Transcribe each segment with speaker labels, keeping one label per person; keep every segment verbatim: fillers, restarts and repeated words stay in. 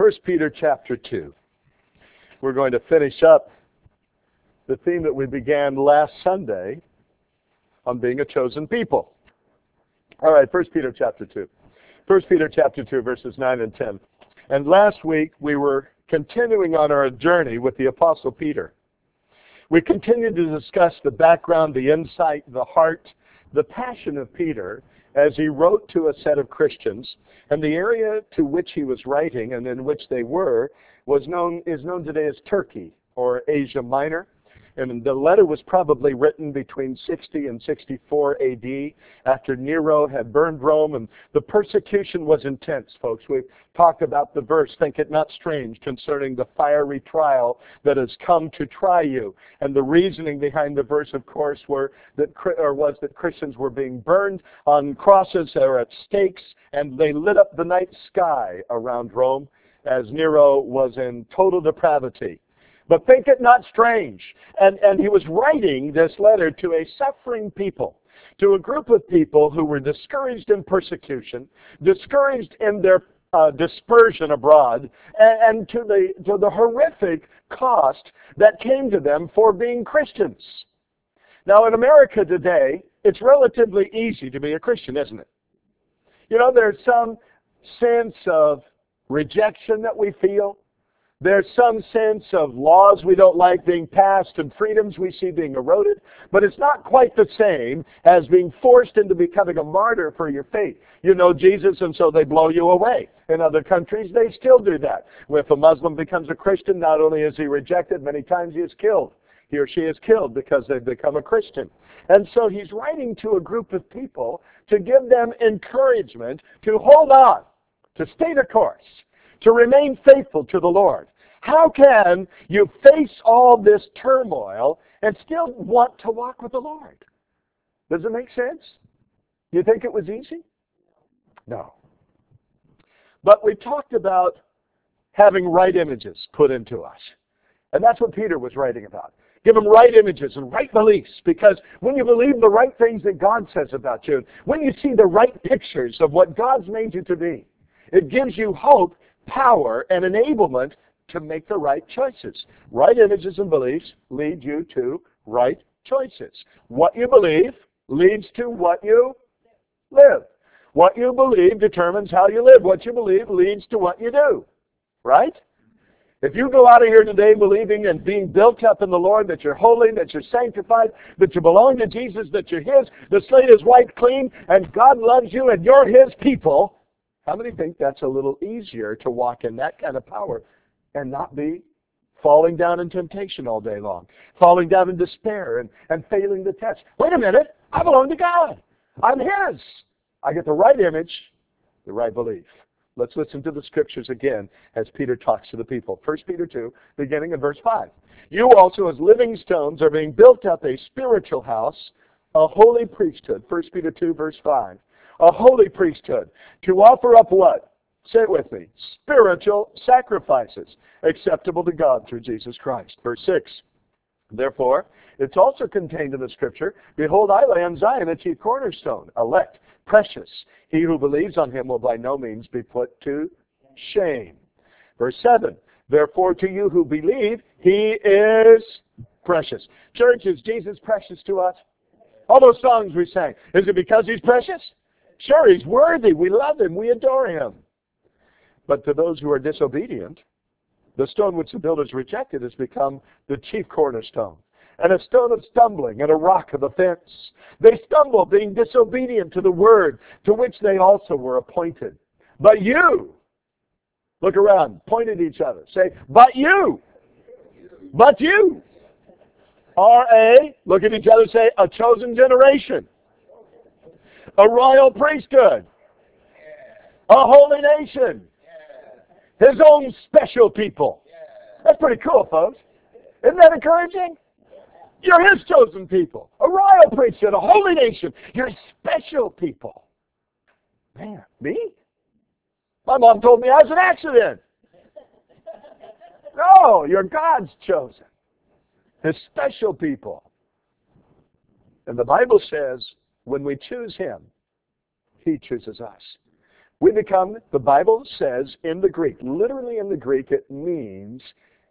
Speaker 1: First Peter chapter two. We're going to finish up the theme that we began last Sunday on being a chosen people. All right, First Peter chapter two. First Peter chapter two, verses nine and ten. And last week we were continuing on our journey with the Apostle Peter. We continued to discuss the background, the insight, the heart, the passion of Peter as he wrote to a set of Christians, and the area to which he was writing and in which they were was known is known today as Turkey or Asia Minor. And the letter was probably written between sixty and sixty-four A D after Nero had burned Rome, and the persecution was intense, folks. We've talked about the verse, "Think it not strange," concerning the fiery trial that has come to try you. And the reasoning behind the verse, of course, were that or was that Christians were being burned on crosses or at stakes, and they lit up the night sky around Rome as Nero was in total depravity. But think it not strange. And, and he was writing this letter to a suffering people, to a group of people who were discouraged in persecution, discouraged in their uh, dispersion abroad, and, and to the to the horrific cost that came to them for being Christians. Now, in America today, it's relatively easy to be a Christian, isn't it? You know, there's some sense of rejection that we feel. There's some sense of laws we don't like being passed and freedoms we see being eroded, but it's not quite the same as being forced into becoming a martyr for your faith. You know Jesus, and so they blow you away. In other countries, they still do that. If a Muslim becomes a Christian, not only is he rejected, many times he is killed. He or she is killed because they've become a Christian. And so he's writing to a group of people to give them encouragement to hold on, to stay the course, to remain faithful to the Lord. How can you face all this turmoil and still want to walk with the Lord? Does it make sense? You think it was easy? No. But we talked about having right images put into us. And that's what Peter was writing about. Give them right images and right beliefs, because when you believe the right things that God says about you, when you see the right pictures of what God's made you to be, it gives you hope, power, and enablement to make the right choices. Right images and beliefs lead you to right choices. What you believe leads to what you live. What you believe determines how you live. What you believe leads to what you do. Right? If you go out of here today believing and being built up in the Lord, that you're holy, that you're sanctified, that you belong to Jesus, that you're His, the slate is wiped clean, and God loves you and you're His people, how many think that's a little easier to walk in that kind of power and not be falling down in temptation all day long, falling down in despair and, and failing the test? Wait a minute, I belong to God. I'm His. I get the right image, the right belief. Let's listen to the scriptures again as Peter talks to the people. First Peter two, beginning in verse five. You also as living stones are being built up a spiritual house, a holy priesthood. First Peter two, verse five. A holy priesthood, to offer up what? Say it with me. Spiritual sacrifices, acceptable to God through Jesus Christ. Verse six. Therefore, it's also contained in the scripture, behold, I lay on Zion a chief cornerstone, elect, precious. He who believes on him will by no means be put to shame. Verse seven. Therefore, to you who believe, he is precious. Church, is Jesus precious to us? All those songs we sang, is it because he's precious? Sure, he's worthy. We love him. We adore him. But to those who are disobedient, the stone which the builders rejected has become the chief cornerstone, and a stone of stumbling and a rock of offense. They stumble, being disobedient to the word to which they also were appointed. But you, look around, point at each other, say, but you, but you are a, look at each other, say, a chosen generation, a royal priesthood, a holy nation, His own special people. That's pretty cool, folks. Isn't that encouraging? You're His chosen people, a royal priesthood, a holy nation. You're special people. Man, me? My mom told me I was an accident. No, you're God's chosen. His special people. And the Bible says when we choose Him, He chooses us. We become, the Bible says in the Greek, literally in the Greek, it means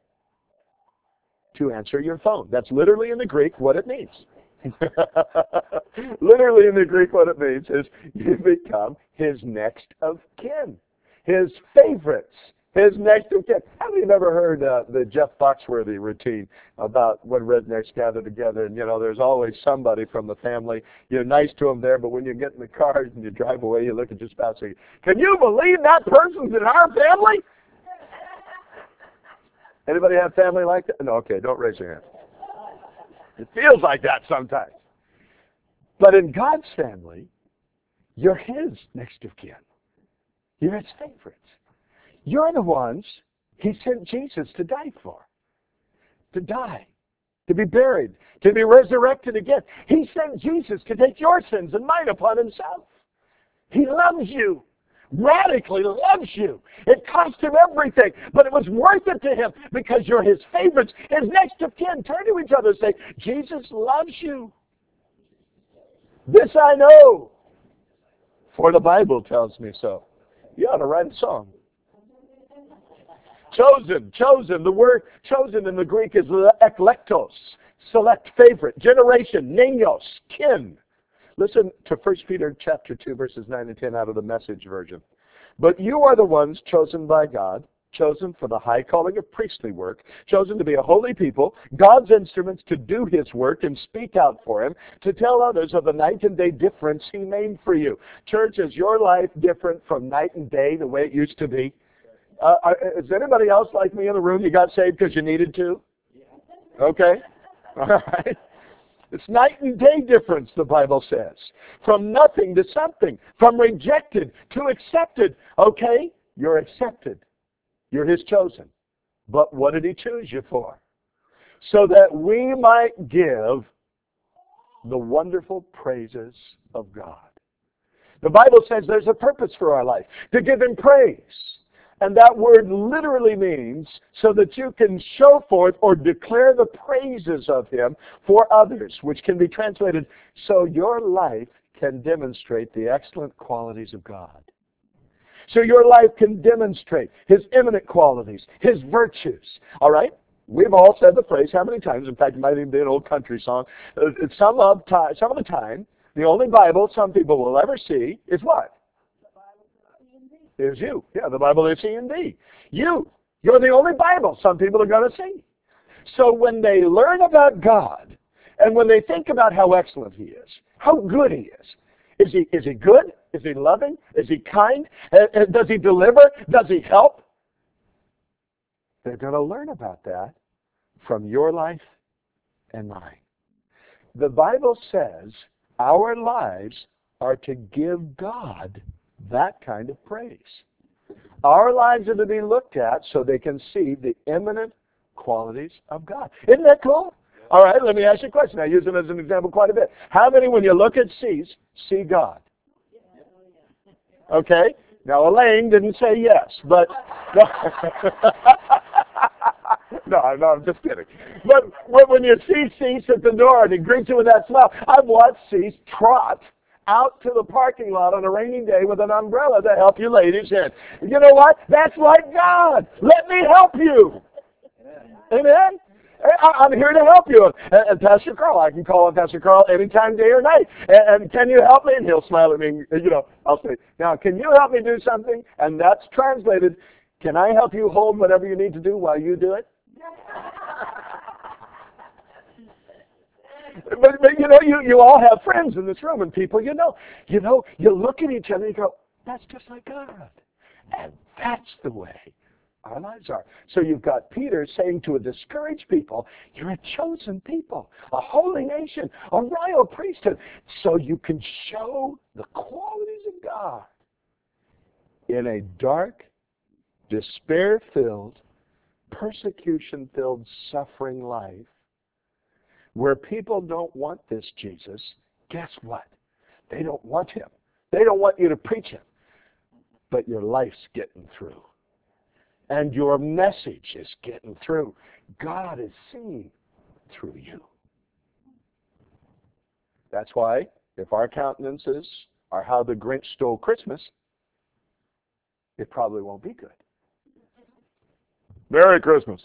Speaker 1: to answer your phone. That's literally in the Greek what it means. Literally in the Greek what it means is you become his next of kin, his favorites, his next of kin. How many have ever heard uh, the Jeff Foxworthy routine about when rednecks gather together and, you know, there's always somebody from the family. You're nice to them there, but when you get in the car and you drive away, you look at your spouse and say, can you believe that person's in our family? Anybody have family like that? No, okay, don't raise your hand. It feels like that sometimes. But in God's family, you're his next of kin. You're his favorites. You're the ones he sent Jesus to die for. To die. To be buried. To be resurrected again. He sent Jesus to take your sins and mine upon himself. He loves you. Radically loves you. It cost him everything, but it was worth it to him because you're his favorites, his next of kin. Turn to each other and say, Jesus loves you. This I know, for the Bible tells me so. You ought to write a song. Chosen, chosen. The word chosen in the Greek is eklektos, select, favorite, generation, neos, kin. Listen to First Peter chapter two, verses nine and ten out of the Message version. But you are the ones chosen by God, chosen for the high calling of priestly work, chosen to be a holy people, God's instruments to do his work and speak out for him, to tell others of the night and day difference he made for you. Church, is your life different from night and day the way it used to be? Uh, is anybody else like me in the room? You got saved because you needed to? Okay. All right. It's night and day difference, the Bible says. From nothing to something. From rejected to accepted. Okay? You're accepted. You're his chosen. But what did he choose you for? So that we might give the wonderful praises of God. The Bible says there's a purpose for our life. To give him praise. And that word literally means so that you can show forth or declare the praises of him for others, which can be translated so your life can demonstrate the excellent qualities of God. So your life can demonstrate his eminent qualities, his virtues. All right? We've all said the phrase how many times? In fact, it might even be an old country song. Some of, time, some of the time, the only Bible some people will ever see is what? Is you. Yeah, the Bible is C and D. You. You're the only Bible some people are going to see. So when they learn about God, and when they think about how excellent he is, how good he is, is he, is he good? Is he loving? Is he kind? Uh, does he deliver? Does he help? They're going to learn about that from your life and mine. The Bible says our lives are to give God that kind of praise. Our lives are to be looked at so they can see the eminent qualities of God. Isn't that cool? All right, let me ask you a question. I use it as an example quite a bit. How many, when you look at seas, see God? Okay? Now, Elaine didn't say yes, but... No, no, no, I'm just kidding. But when you see Cease at the door and he greets you with that smile, I've watched Cease trot out to the parking lot on a rainy day with an umbrella to help you ladies in. You know what? That's like God. Let me help you. Amen? I'm here to help you. And, and Pastor Carl, I can call on Pastor Carl anytime, day or night. And, and can you help me? And he'll smile at me. You know, I'll say, now, can you help me do something? And that's translated, can I help you hold whatever you need to do while you do it? But, but you know, you, you all have friends in this room and people you know. You know, you look at each other and you go, that's just like God. And that's the way our lives are. So you've got Peter saying to a discouraged people, you're a chosen people, a holy nation, a royal priesthood, so you can show the qualities of God in a dark, despair-filled, persecution-filled, suffering life. Where people don't want this Jesus, guess what? They don't want him. They don't want you to preach him. But your life's getting through. And your message is getting through. God is seen through you. That's why, if our countenances are how the Grinch stole Christmas, it probably won't be good. Merry Christmas.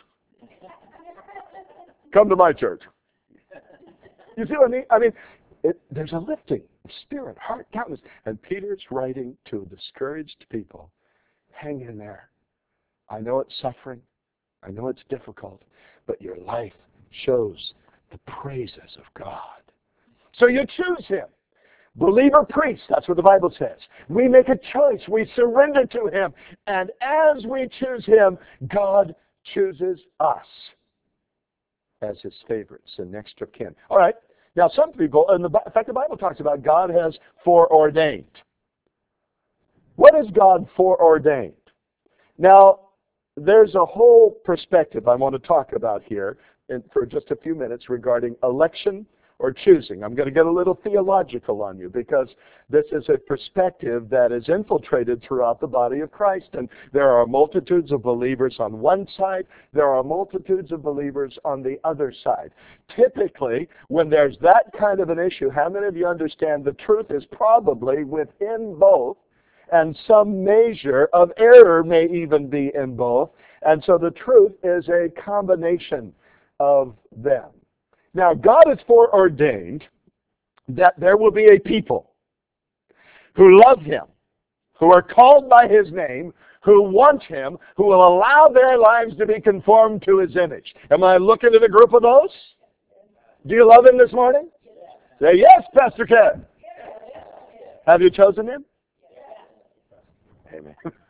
Speaker 1: Come to my church. You see what I mean? I mean, it, there's a lifting of spirit, heart, countenance. And Peter's writing to discouraged people, hang in there. I know it's suffering. I know it's difficult. But your life shows the praises of God. So you choose him. Believer priest, that's what the Bible says. We make a choice. We surrender to him. And as we choose him, God chooses us as his favorites and next of kin. All right. Now, some people, and the, in fact, the Bible talks about God has foreordained. What is God foreordained? Now, there's a whole perspective I want to talk about here in, for just a few minutes regarding election or choosing. I'm going to get a little theological on you because this is a perspective that is infiltrated throughout the body of Christ. And there are multitudes of believers on one side. There are multitudes of believers on the other side. Typically, when there's that kind of an issue, how many of you understand the truth is probably within both? And some measure of error may even be in both. And so the truth is a combination of them. Now, God has foreordained that there will be a people who love him, who are called by his name, who want him, who will allow their lives to be conformed to his image. Am I looking at a group of those? Do you love him this morning? Say, yes, Pastor Ken. Have you chosen him? Amen.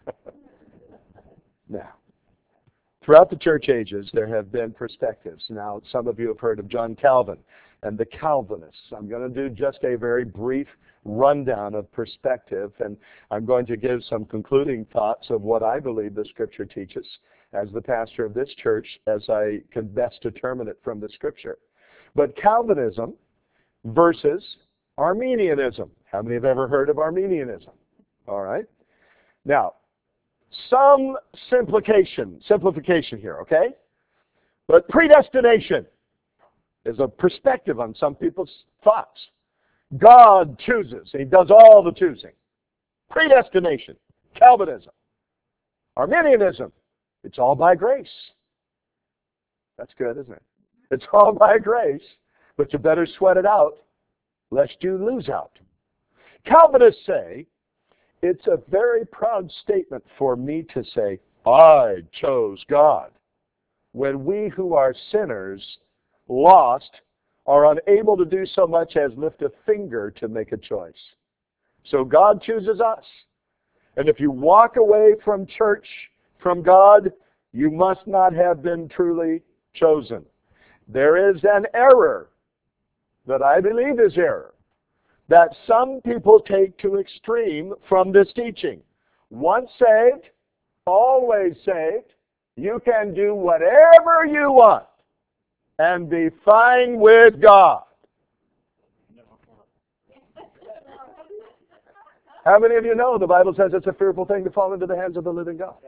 Speaker 1: Now, throughout the church ages, there have been perspectives. Now, some of you have heard of John Calvin and the Calvinists. I'm going to do just a very brief rundown of perspective, and I'm going to give some concluding thoughts of what I believe the Scripture teaches as the pastor of this church, as I can best determine it from the Scripture. But Calvinism versus Arminianism. How many have ever heard of Arminianism? All right. Now, some simplification, simplification here, okay? But predestination is a perspective on some people's thoughts. God chooses. He does all the choosing. Predestination, Calvinism. Arminianism, it's all by grace. That's good, isn't it? It's all by grace, but you better sweat it out lest you lose out. Calvinists say, it's a very proud statement for me to say, I chose God, when we who are sinners, lost, are unable to do so much as lift a finger to make a choice. So God chooses us. And if you walk away from church, from God, you must not have been truly chosen. There is an error that I believe is error that some people take to extreme from this teaching. Once saved, always saved. You can do whatever you want and be fine with God. How many of you know the Bible says it's a fearful thing to fall into the hands of the living God?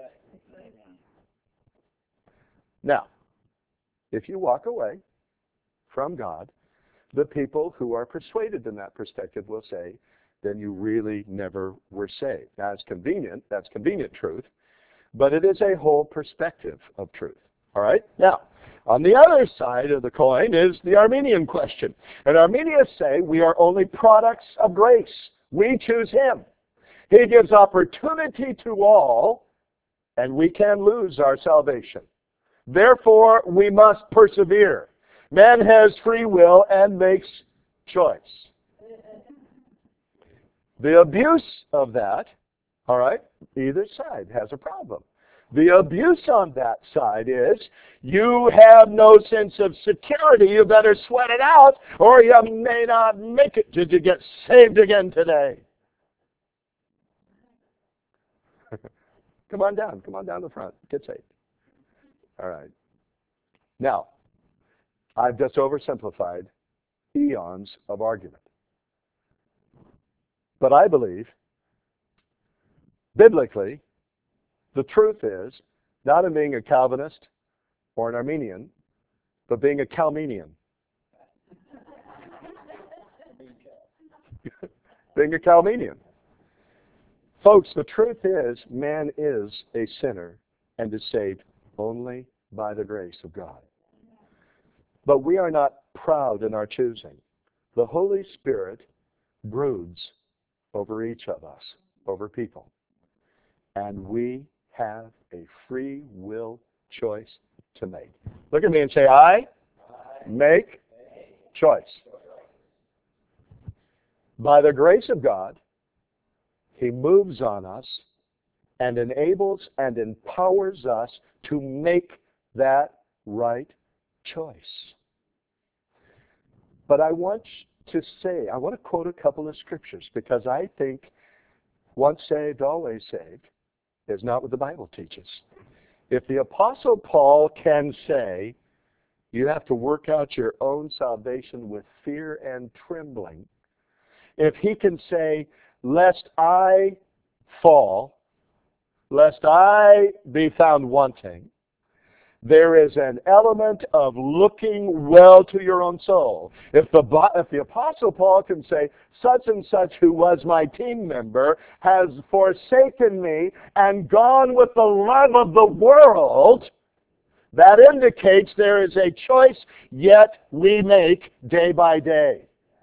Speaker 1: Now, if you walk away from God, the people who are persuaded in that perspective will say, then you really never were saved. Now, it's convenient. That's convenient truth. But it is a whole perspective of truth. All right? Now, on the other side of the coin is the Arminian question. And Arminians say we are only products of grace. We choose him. He gives opportunity to all, and we can lose our salvation. Therefore, we must persevere. Man has free will and makes choice. The abuse of that, all right, either side has a problem. The abuse on that side is you have no sense of security. You better sweat it out or you may not make it. Did you get saved again today? Come on down. Come on down the front. Get saved. All right. Now, I've just oversimplified eons of argument. But I believe, biblically, the truth is, not in being a Calvinist or an Arminian, but being a Calminian. Being a Calminian. Folks, the truth is, man is a sinner and is saved only by the grace of God. But we are not proud in our choosing. The Holy Spirit broods over each of us, over people. And we have a free will choice to make. Look at me and say, I make choice. By the grace of God, He moves on us and enables and empowers us to make that right choice. But I want to say, I want to quote a couple of scriptures because I think once saved, always saved is not what the Bible teaches. If the Apostle Paul can say, you have to work out your own salvation with fear and trembling, if he can say, lest I fall, lest I be found wanting, there is an element of looking well to your own soul. If the, if the Apostle Paul can say, such and such who was my team member has forsaken me and gone with the love of the world, that indicates there is a choice yet we make day by day.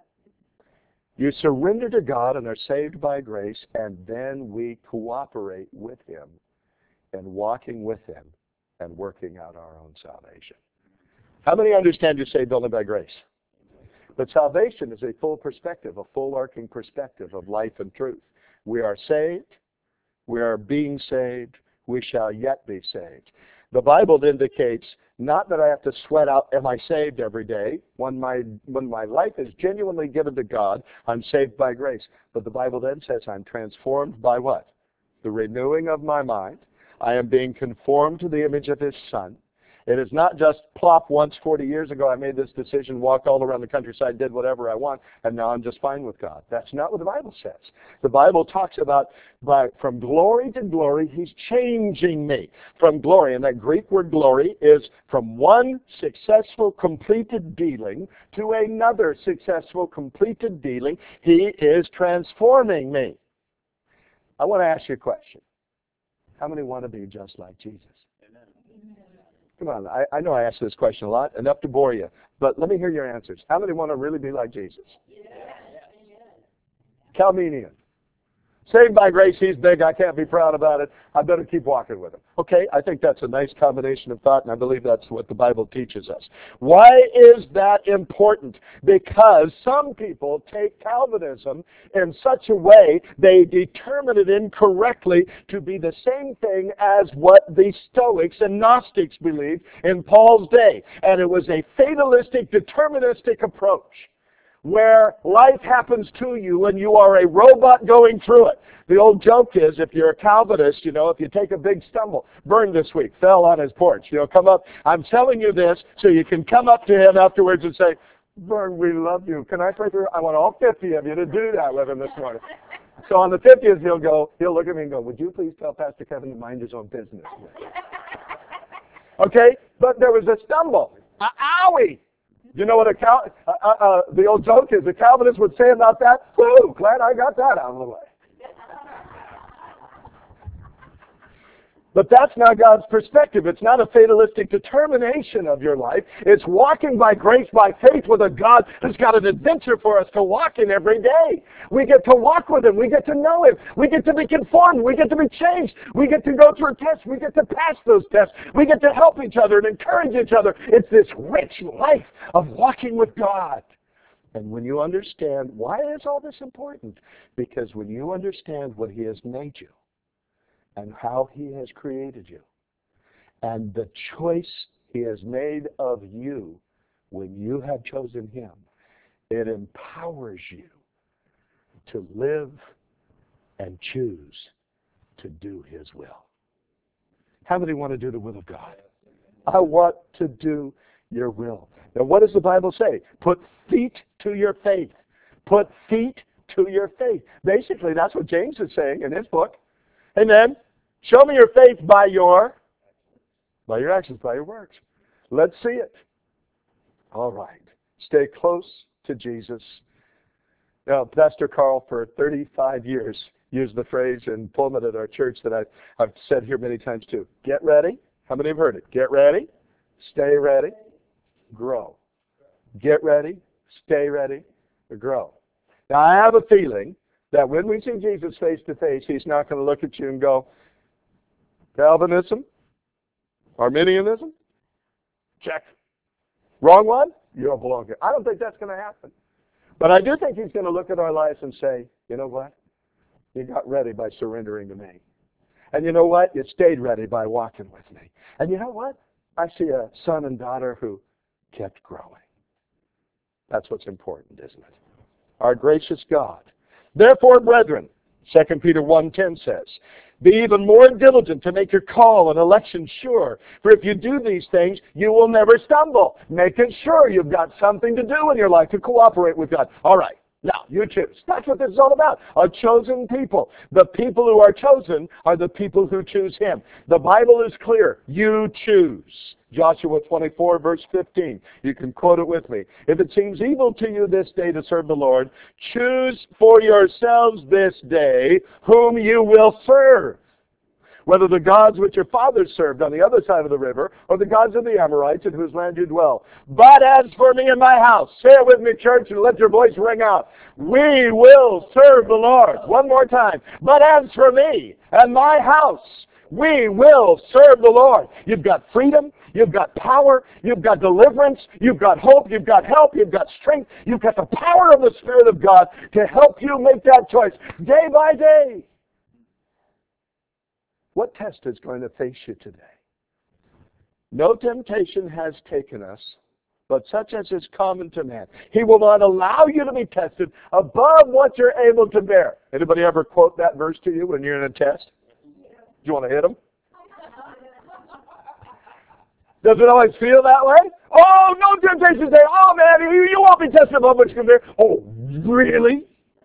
Speaker 1: You surrender to God and are saved by grace, and then we cooperate with Him in walking with Him and working out our own salvation. How many understand you're saved only by grace? But salvation is a full perspective, a full arcing perspective of life and truth. We are saved, we are being saved, we shall yet be saved. The Bible indicates not that I have to sweat out, am I saved every day? When my, when my life is genuinely given to God, I'm saved by grace. But the Bible then says I'm transformed by what? The renewing of my mind. I am being conformed to the image of His Son. It is not just plop once forty years ago I made this decision, walked all around the countryside, did whatever I want, and now I'm just fine with God. That's not what the Bible says. The Bible talks about by, from glory to glory, He's changing me. From glory, and that Greek word glory is from one successful completed dealing to another successful completed dealing. He is transforming me. I want to ask you a question. How many want to be just like Jesus? Amen. Come on, I, I know I ask this question a lot, enough to bore you, but let me hear your answers. How many want to really be like Jesus? Yes. Calvinian. Saved by grace, He's big, I can't be proud about it, I better keep walking with Him. Okay, I think that's a nice combination of thought, and I believe that's what the Bible teaches us. Why is that important? Because some people take Calvinism in such a way, they determine it incorrectly to be the same thing as what the Stoics and Gnostics believed in Paul's day. And it was a fatalistic, deterministic approach, where life happens to you and you are a robot going through it. The old joke is, if you're a Calvinist, you know, if you take a big stumble, Burned this week, fell on his porch, you know, come up, I'm telling you this so you can come up to him afterwards and say, Bern, we love you. Can I pray for you? I want all fifty of you to do that with him this morning. So on the fiftieth, he'll go, he'll look at me and go, would you please tell Pastor Kevin to mind his own business? Okay, but there was a stumble. Uh, owie! You know what a Cal- uh, uh, uh, the old joke is, the Calvinist would say about that? Whew, glad I got that out of the way. But that's not God's perspective. It's not a fatalistic determination of your life. It's walking by grace, by faith with a God who's got an adventure for us to walk in every day. We get to walk with Him. We get to know Him. We get to be conformed. We get to be changed. We get to go through tests. We get to pass those tests. We get to help each other and encourage each other. It's this rich life of walking with God. And when you understand, why is all this important? Because when you understand what He has made you, and how He has created you, and the choice He has made of you when you have chosen Him, it empowers you to live and choose to do His will. How many want to do the will of God? I want to do your will. Now, what does the Bible say? Put feet to your faith. Put feet to your faith. Basically, that's what James is saying in his book. Amen. Show me your faith by your, by your actions, by your works. Let's see it. All right. Stay close to Jesus. Now, Pastor Carl, for thirty-five years, use the phrase in Pullman at our church that I've, I've said here many times too. Get ready. How many have heard it? Get ready. Stay ready. Grow. Get ready. Stay ready. Grow. Now, I have a feeling that when we see Jesus face to face, he's not going to look at you and go, Calvinism? Arminianism? Check. Wrong one? You don't belong here. I don't think that's going to happen. But I do think he's going to look at our lives and say, you know what? You got ready by surrendering to me. And you know what? You stayed ready by walking with me. And you know what? I see a son and daughter who kept growing. That's what's important, isn't it? Our gracious God. Therefore, brethren, Second Peter one ten says, be even more diligent to make your call and election sure. For if you do these things, you will never stumble. Making sure you've got something to do in your life to cooperate with God. All right. Now, you choose. That's what this is all about. A chosen people. The people who are chosen are the people who choose him. The Bible is clear. You choose. Joshua twenty-four, verse fifteen. You can quote it with me. If it seems evil to you this day to serve the Lord, choose for yourselves this day whom you will serve. Whether the gods which your fathers served on the other side of the river, or the gods of the Amorites in whose land you dwell. But as for me and my house, say it with me, church, and let your voice ring out. We will serve the Lord. One more time. But as for me and my house, we will serve the Lord. You've got freedom. You've got power. You've got deliverance. You've got hope. You've got help. You've got strength. You've got the power of the Spirit of God to help you make that choice day by day. What test is going to face you today? No temptation has taken us, but such as is common to man. He will not allow you to be tested above what you're able to bear. Anybody ever quote that verse to you when you're in a test? Do you want to hit them? Does it always feel that way? Oh, no temptation today. Oh, man, you, you won't be tested above what you can bear. Oh, really?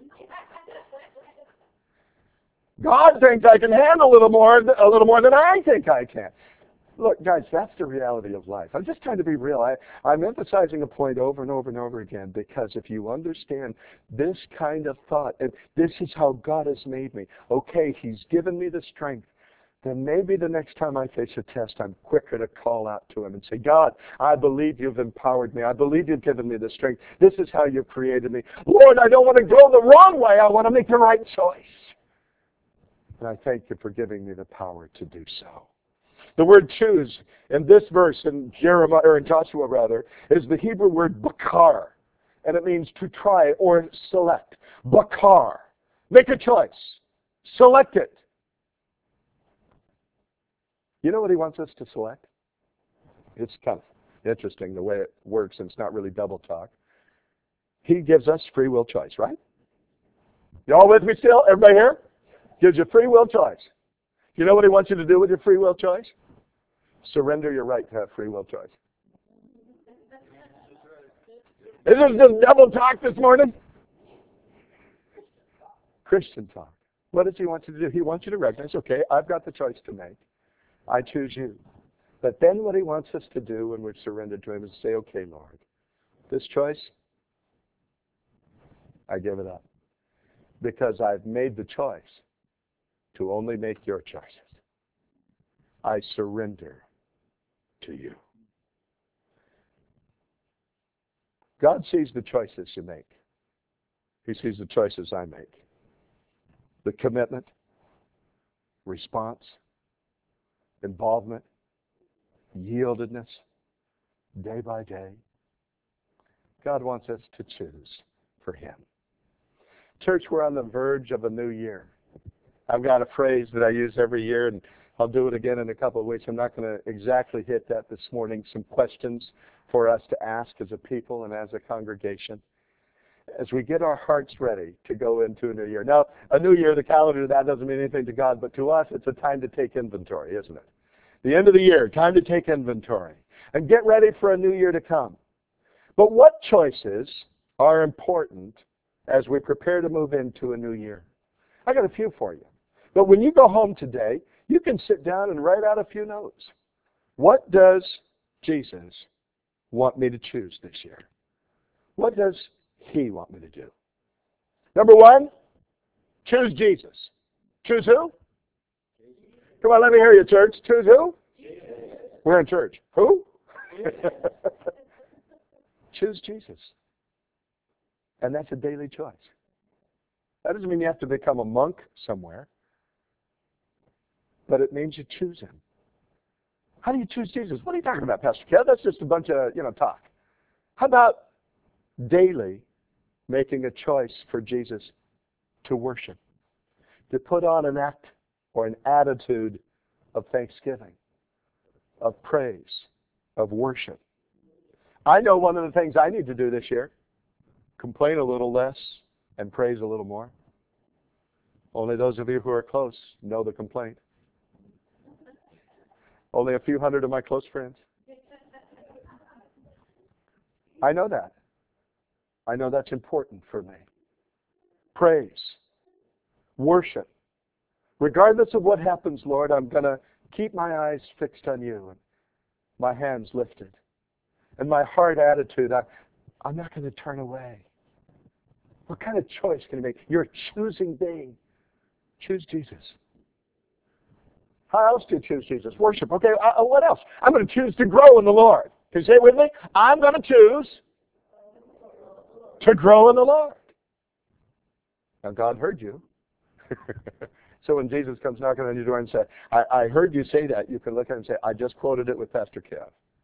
Speaker 1: God thinks I can handle a little more, a little more than I think I can. Look, guys, that's the reality of life. I'm just trying to be real. I, I'm emphasizing a point over and over and over again because if you understand this kind of thought, and this is how God has made me, okay, he's given me the strength, then maybe the next time I face a test, I'm quicker to call out to him and say, God, I believe you've empowered me. I believe you've given me the strength. This is how you've created me. Lord, I don't want to go the wrong way. I want to make the right choice. And I thank you for giving me the power to do so. The word choose in this verse, in Jeremiah, or in Joshua rather, is the Hebrew word bakar. And it means to try or select. Bakar. Make a choice. Select it. You know what he wants us to select? It's kind of interesting the way it works, and it's not really double talk. He gives us free will choice, right? You all with me still? Everybody here? Gives you free will choice. You know what he wants you to do with your free will choice? Surrender your right to have free will choice. Is this just double talk this morning? Christian talk. What does he want you to do? He wants you to recognize, okay, I've got the choice to make. I choose you. But then what he wants us to do when we've surrendered to him is say, okay, Lord, this choice, I give it up. Because I've made the choice to only make your choices. I surrender to you. God sees the choices you make. He sees the choices I make. The commitment, response, involvement, yieldedness, day by day. God wants us to choose for him. Church, we're on the verge of a new year. I've got a phrase that I use every year, and I'll do it again in a couple of weeks. I'm not going to exactly hit that this morning. Some questions for us to ask as a people and as a congregation as we get our hearts ready to go into a new year. Now, a new year, the calendar, that doesn't mean anything to God, but to us, it's a time to take inventory, isn't it? The end of the year, time to take inventory and get ready for a new year to come. But what choices are important as we prepare to move into a new year? I got a few for you. But when you go home today, you can sit down and write out a few notes. What does Jesus want me to choose this year? What does he want me to do? Number one, Choose Jesus. Choose who? Come on, let me hear you, church. Choose who? Jesus. We're in church. Who? Choose Jesus. And that's a daily choice. That doesn't mean you have to become a monk somewhere, but it means you choose him. How do you choose Jesus? What are you talking about, Pastor Kev? That's just a bunch of, you know, talk. How about daily making a choice for Jesus to worship, to put on an act or an attitude of thanksgiving, of praise, of worship? I know one of the things I need to do this year, complain a little less and praise a little more. Only those of you who are close know the complaint. Only a few hundred of my close friends. I know that. I know that's important for me. Praise, worship. Regardless of what happens, Lord, I'm going to keep my eyes fixed on you and my hands lifted. And my heart attitude, I, I'm not going to turn away. What kind of choice can you make? You're choosing me. Choose Jesus. How else do you choose Jesus? Worship. Okay, uh, what else? I'm going to choose to grow in the Lord. Can you say it with me? I'm going to choose to grow in the Lord. Now, God heard you. So when Jesus comes knocking on your door and says, I, I heard you say that, you can look at him and say, I just quoted it with Pastor Kev.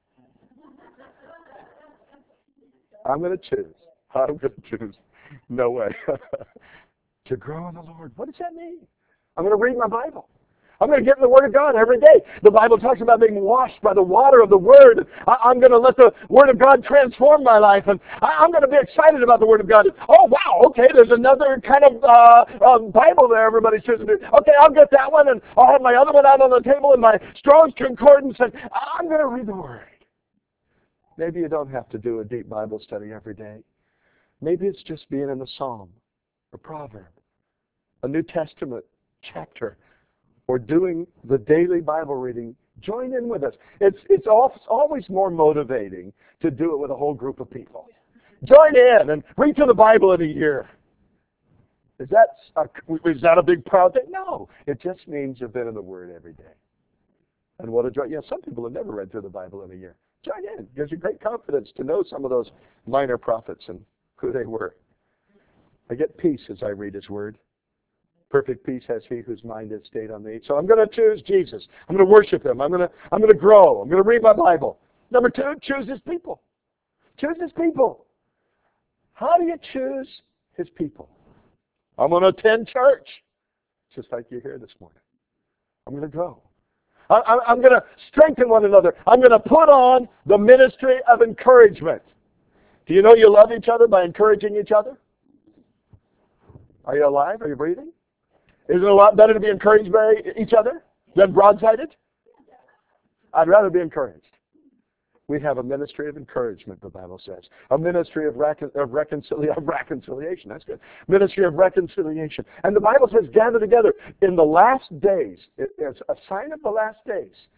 Speaker 1: I'm going to choose. I'm going to choose. No way. To grow in the Lord. What does that mean? I'm going to read my Bible. I'm going to get in the Word of God every day. The Bible talks about being washed by the water of the Word. I, I'm going to let the Word of God transform my life, and I, I'm going to be excited about the Word of God. Oh, wow, okay, there's another kind of uh, uh, Bible there everybody's choosing to. Okay, I'll get that one, and I'll have my other one out on the table in my Strong's Concordance, and I'm going to read the Word. Maybe you don't have to do a deep Bible study every day. Maybe it's just being in the Psalm, a proverb, a New Testament chapter, or doing the daily Bible reading. Join in with us. It's it's always more motivating to do it with a whole group of people. Join in and read through the Bible in a year. Is that a, is that a big proud thing? No. It just means you've been in the Word every day. And what a joy. Yeah, some people have never read through the Bible in a year. Join in. It gives you great confidence to know some of those minor prophets and who they were. I get peace as I read His Word. Perfect peace has he whose mind is stayed on me. So I'm going to choose Jesus. I'm going to worship him. I'm going to I'm going to grow. I'm going to read my Bible. Number two, choose his people. Choose his people. How do you choose his people? I'm going to attend church, just like you're here this morning. I'm going to go. I, I'm going to strengthen one another. I'm going to put on the ministry of encouragement. Do you know you love each other by encouraging each other? Are you alive? Are you breathing? Isn't it a lot better to be encouraged by each other than broadsided? I'd rather be encouraged. We have a ministry of encouragement, the Bible says. A ministry of, recon- of, reconcili- of reconciliation. That's good. Ministry of reconciliation. And the Bible says, gather together. In the last days, it, it's a sign of the last days.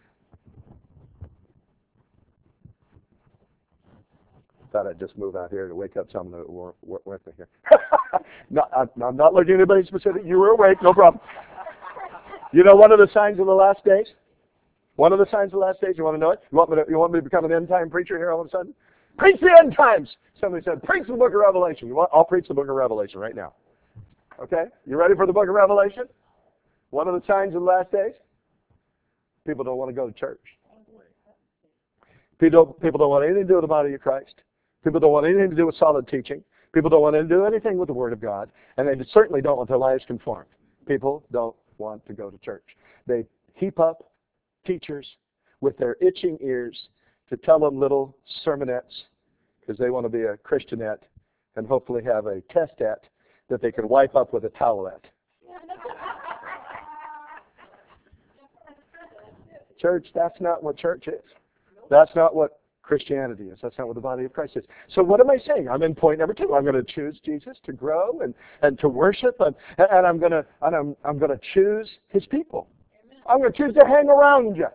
Speaker 1: Thought I'd just move out here to wake up some that weren't with me here. no, I'm not looking at anybody specific. You were awake, no problem. You know one of the signs of the last days? One of the signs of the last days, you want to know it? You want me to, you want me to become an end-time preacher here all of a sudden? Preach the end times! Somebody said, preach the book of Revelation. You want, I'll preach the book of Revelation right now. Okay? You ready for the book of Revelation? One of the signs of the last days? People don't want to go to church. People don't, people don't want anything to do with the body of Christ. People don't want anything to do with solid teaching. People don't want to do anything with the Word of God. And they certainly don't want their lives conformed. People don't want to go to church. They heap up teachers with their itching ears to tell them little sermonettes because they want to be a Christianette and hopefully have a testette that they can wipe up with a towelette. Church, that's not what church is. That's not what Christianity is. That's not what the body of Christ is. So what am I saying? I'm in point number two. I'm going to choose Jesus to grow and, and to worship, and, and I'm going to and I'm I'm going to choose His people. I'm going to choose to hang around you.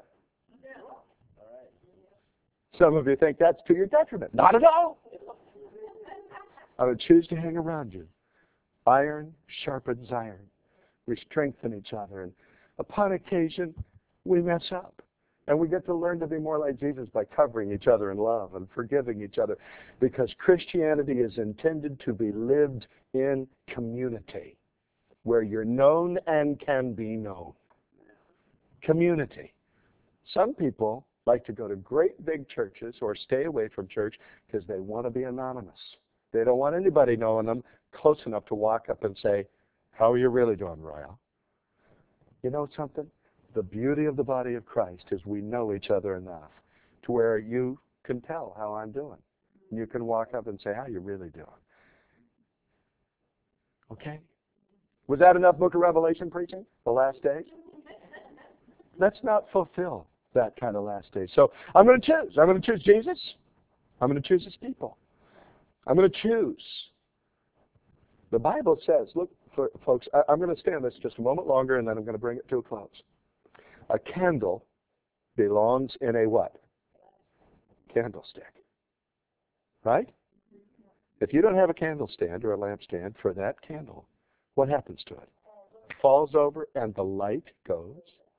Speaker 1: Some of you think that's to your detriment. Not at all. I would choose to hang around you. Iron sharpens iron. We strengthen each other. And upon occasion, we mess up. And we get to learn to be more like Jesus by covering each other in love and forgiving each other. Because Christianity is intended to be lived in community, where you're known and can be known. Community. Some people like to go to great big churches or stay away from church because they want to be anonymous. They don't want anybody knowing them close enough to walk up and say, how are you really doing, Royal? You know something? The beauty of the body of Christ is we know each other enough to where you can tell how I'm doing. You can walk up and say, how you really doing? Okay? Was that enough Book of Revelation preaching? The last days? Let's not fulfill that kind of last day. So I'm going to choose. I'm going to choose Jesus. I'm going to choose his people. I'm going to choose. The Bible says, look, for, folks, I, I'm going to stay on this just a moment longer, and then I'm going to bring it to a close. A candle belongs in a what? Candlestick. Right? If you don't have a candle stand or a lamp stand for that candle, what happens to it? It falls over and the light goes.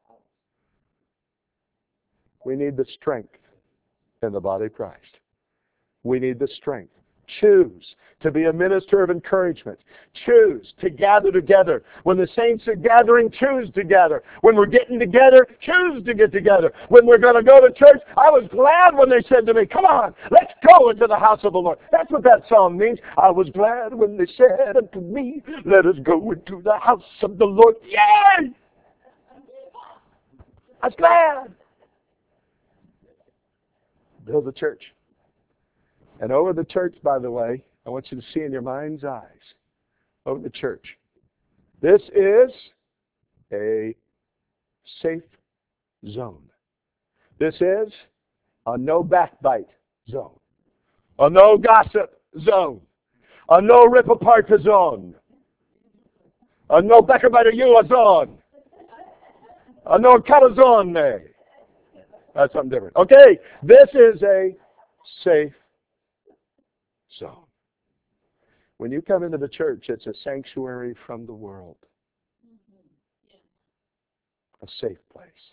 Speaker 1: We need the strength in the body of Christ. We need the strength. Choose to be a minister of encouragement. Choose to gather together. When the saints are gathering, choose to gather. When we're getting together, choose to get together. When we're going to go to church, I was glad when they said to me, come on, let's go into the house of the Lord. That's what that song means. I was glad when they said unto me, let us go into the house of the Lord. Yay! I was glad. Build the church. And over the church, by the way, I want you to see in your mind's eyes, over the church, this is a safe zone. This is a no backbite zone, a no gossip zone, a no rip apart zone, a no backbite you zone, a no calzone. That's something different. Okay, this is a safe zone. When you come into the church, it's a sanctuary from the world. A safe place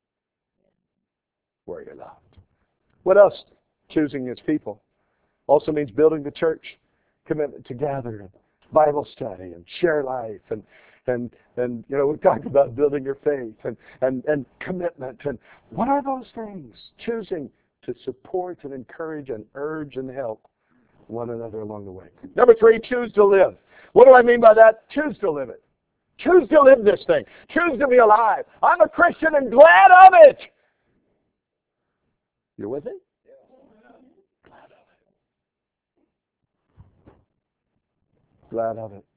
Speaker 1: where you're loved. What else? Choosing his people also means building the church, commitment to gather, and Bible study, and share life, and and and you know we talked about building your faith and and and commitment. And what are those things? Choosing to support and encourage and urge and help one another along the way. Number three, choose to live. What do I mean by that? Choose to live it. Choose to live this thing. Choose to be alive. I'm a Christian and glad of it. You with me? Glad of it. Glad of it.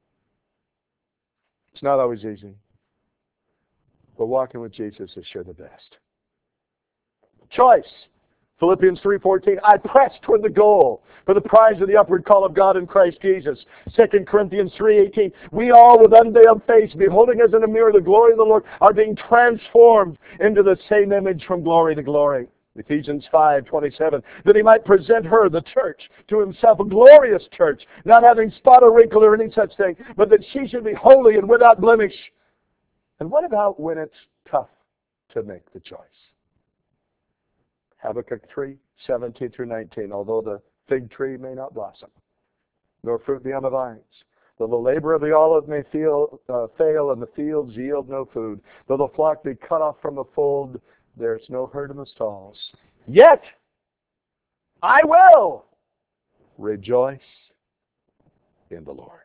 Speaker 1: It's not always easy. But walking with Jesus is sure the best. Choice. Philippians three fourteen, I press toward the goal for the prize of the upward call of God in Christ Jesus. Second Corinthians three eighteen, we all with unveiled face, beholding as in a mirror the glory of the Lord, are being transformed into the same image from glory to glory. Ephesians five twenty-seven, that he might present her, the church, to himself, a glorious church, not having spot or wrinkle or any such thing, but that she should be holy and without blemish. And what about when it's tough to make the choice? Habakkuk three, seventeen through nineteen. Although the fig tree may not blossom, nor fruit be on the vines, though the labor of the olive may feel, uh, fail, and the fields yield no food, though the flock be cut off from the fold, there's no herd in the stalls. Yet I will rejoice in the Lord.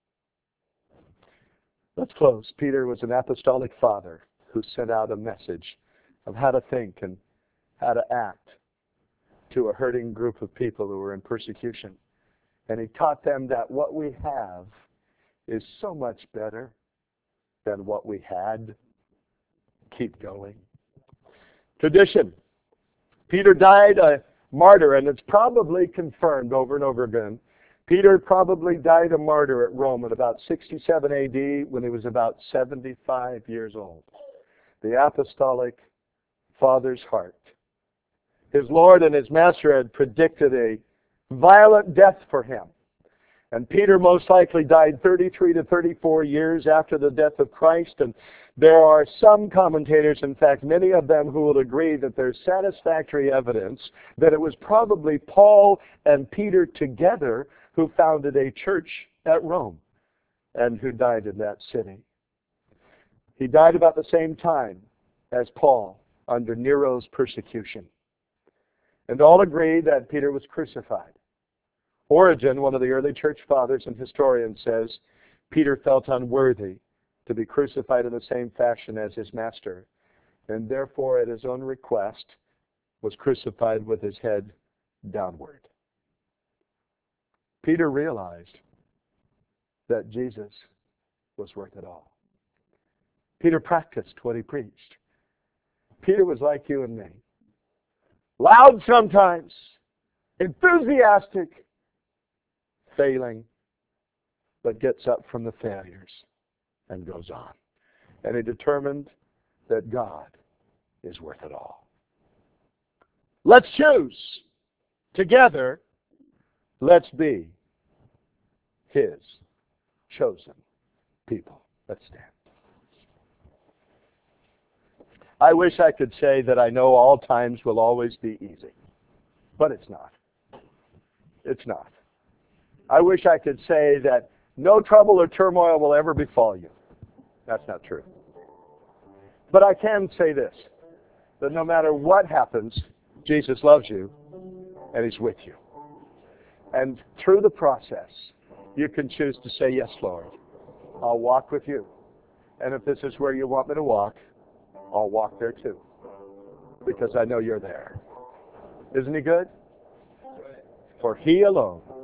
Speaker 1: Let's close. Peter was an apostolic father who sent out a message of how to think and how to act to a hurting group of people who were in persecution. And he taught them that what we have is so much better than what we had. Keep going. Tradition. Peter died a martyr, and it's probably confirmed over and over again. Peter probably died a martyr at Rome at about sixty-seven A D when he was about seventy-five years old. The apostolic father's heart. His Lord and his Master had predicted a violent death for him. And Peter most likely died thirty-three to thirty-four years after the death of Christ. And there are some commentators, in fact, many of them, who will agree that there's satisfactory evidence that it was probably Paul and Peter together who founded a church at Rome and who died in that city. He died about the same time as Paul under Nero's persecution. And all agree that Peter was crucified. Origen, one of the early church fathers and historians, says Peter felt unworthy to be crucified in the same fashion as his master, and therefore at his own request was crucified with his head downward. Peter realized that Jesus was worth it all. Peter practiced what he preached. Peter was like you and me. Loud sometimes, enthusiastic, failing, but gets up from the failures and goes on. And he determined that God is worth it all. Let's choose together. Let's be His chosen people. Let's stand. I wish I could say that I know all times will always be easy, but it's not. It's not. I wish I could say that no trouble or turmoil will ever befall you. That's not true. But I can say this, that no matter what happens, Jesus loves you, and He's with you. And through the process, you can choose to say, yes, Lord, I'll walk with you. And if this is where you want me to walk, I'll walk there too, because I know you're there. Isn't He good? For He alone